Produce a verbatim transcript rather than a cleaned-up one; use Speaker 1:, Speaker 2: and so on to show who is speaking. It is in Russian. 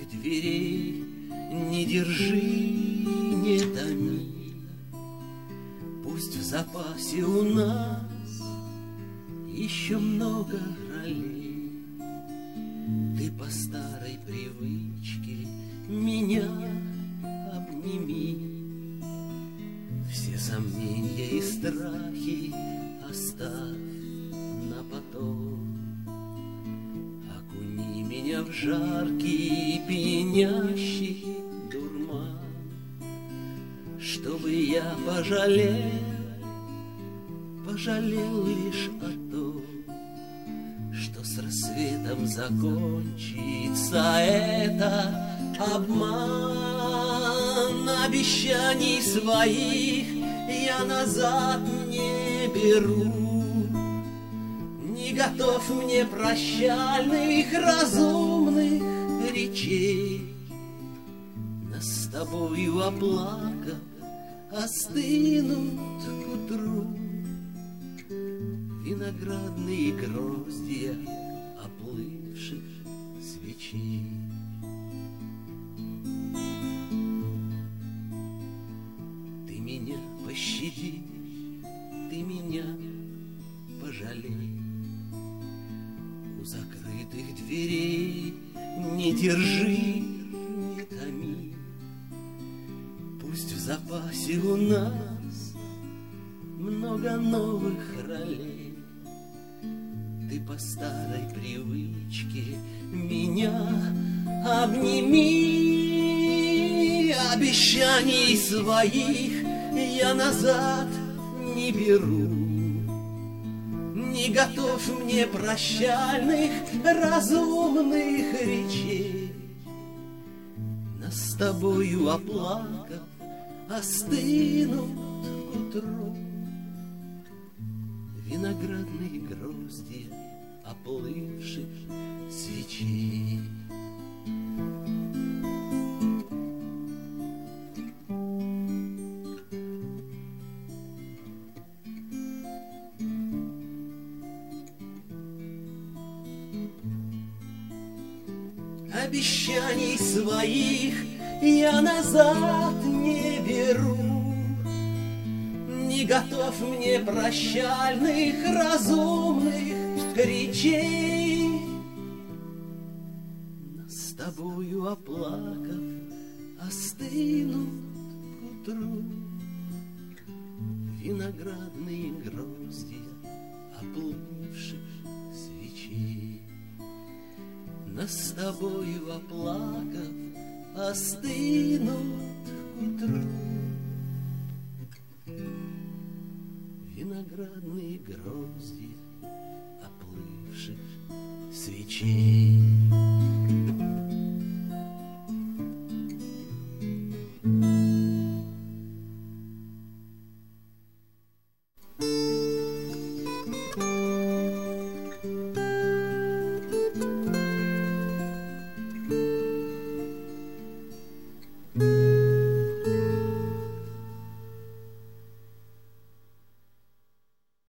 Speaker 1: дверей не держи, не томи. Пусть в запасе у нас еще много ролей. Ты по старой привычке меня обними. Все сомнения и страхи оставь на потом. Окуни меня в жаркий пьянящий дурман, чтобы я пожалел, пожалел лишь о том, что с рассветом закончится это обман. Обещаний своих я назад не беру, не готов мне прощальных разумных речей. Нас с тобою оплакав остынут к утру виноградные гроздья оплывших свечей. Ты меня пощади, ты меня пожалей. У закрытых дверей не держи, не томи. Пусть в запасе у нас много новых ролей. Ты по старой привычке меня обними. Обещаний своих я назад не беру, не готов мне прощальных разумных речей. Нас с тобою оплакав остынут к утру виноградные гроздья оплывших свечей. Обещаний своих я назад не беру, не готов мне прощальных разумных речей. Нас с тобою оплакав остынут к утру виноградные гроздья оплывших свечей. Нас с тобою оплакав остынут к утру виноградные гроздья оплывших свечей.